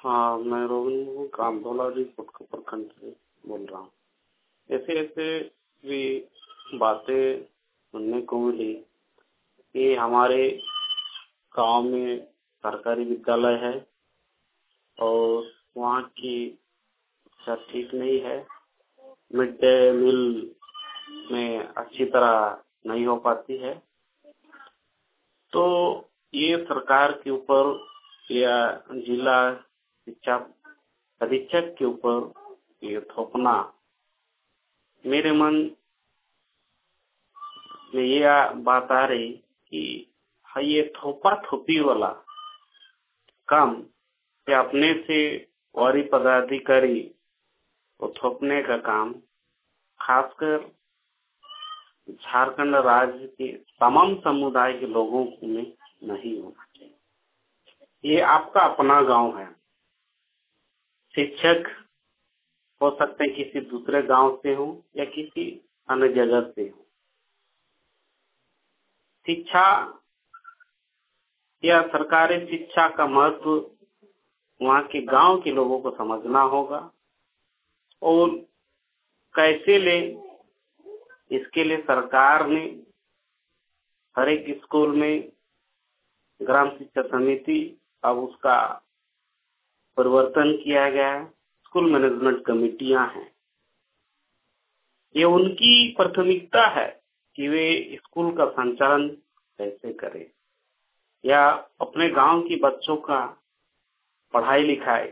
हाँ, मैं रोहन हूँ, कामधोला प्रखंड से बोल रहा हूँ। ऐसे ऐसे भी बातें सुनने को मिली कि हमारे गांव में सरकारी विद्यालय है और वहाँ की शिक्षा ठीक नहीं है। मिड डे मील में अच्छी तरह नहीं हो पाती है। तो ये सरकार के ऊपर या जिला शिक्षा अधीक्षक के ऊपर ये थोपना मेरे मन में ये बात आ रही कि ये थोपा थोपी वाला काम या अपने से वरी पदाधिकारी को थोपने का काम खासकर झारखंड राज्य के तमाम समुदाय के लोगों में नहीं होना चाहिए। ये आपका अपना गांव है। शिक्षक हो सकते हैं किसी दूसरे गांव से हो या किसी अन्य जगह से हो। शिक्षा या सरकारी शिक्षा का महत्व वहाँ के गांव के लोगों को समझना होगा और कैसे ले, इसके लिए सरकार ने हर एक स्कूल में ग्राम शिक्षा समिति अब उसका परिवर्तन किया गया है। स्कूल मैनेजमेंट कमेटियां हैं। ये उनकी प्राथमिकता है कि वे स्कूल का संचालन कैसे करें या अपने गांव के बच्चों का पढ़ाई लिखाई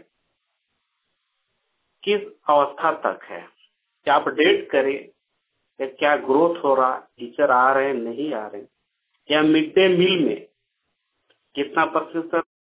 किस अवस्था तक है, क्या अपडेट करें या क्या ग्रोथ हो रहा, टीचर आ रहे हैं नहीं आ रहे, या मिड डे मील में कितना प्रतिशत